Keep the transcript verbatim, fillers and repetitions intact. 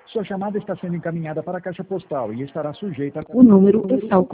Sua chamada está sendo encaminhada para a caixa postal e estará sujeita a... O número está